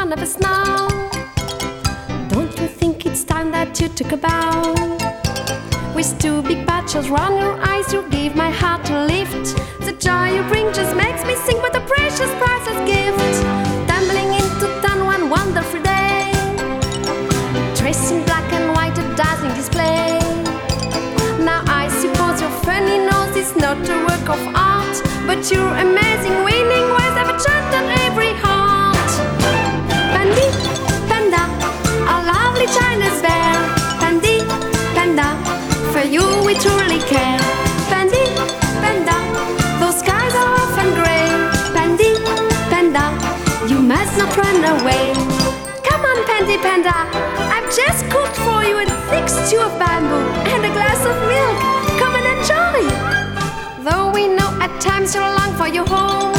one of us now. Don't you think it's time that you took a bow? With two big patches round your eyes, you gave my heart a lift. The joy you bring just makes me sing with a precious priceless gift. Tumbling into town one wonderful day, dressed in black and white, a dazzling display. Now I suppose your funny nose is not a work of art, but your amazing winning ways have enchanted every heart. Pandy, panda, our lovely China's bear. Pandy, panda, for you we truly care. Pandy, panda, those skies are often grey. Pandy, panda, you must not run away. Come on, Pandy, panda, I've just cooked for you a thick stew of bamboo and a glass of milk. Come and enjoy. Though we know at times you long for your home,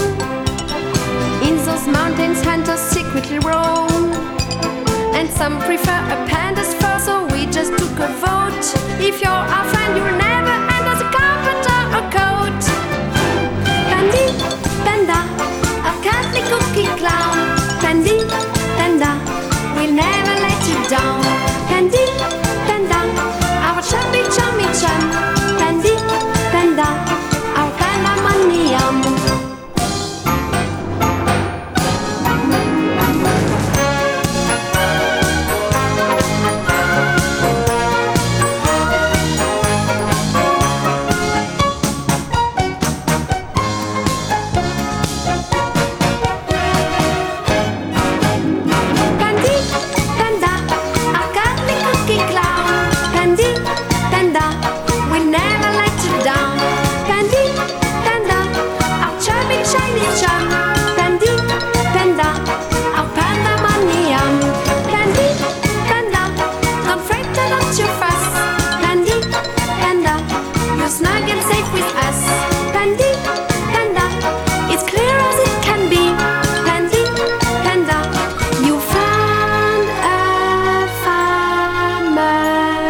in those mountains hunters secretly roam, and some prefer a panda's fur, so we just took a vote. If you're our friend, you'll never end as a carpenter or coat. Pandy, panda, a cuddly cookie clown. Pandy, panda, we'll never let you down. Pandy, panda, our chubby chummy chum. Pandy, panda, our panda money yum.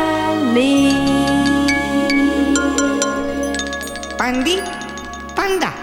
Pandy, panda.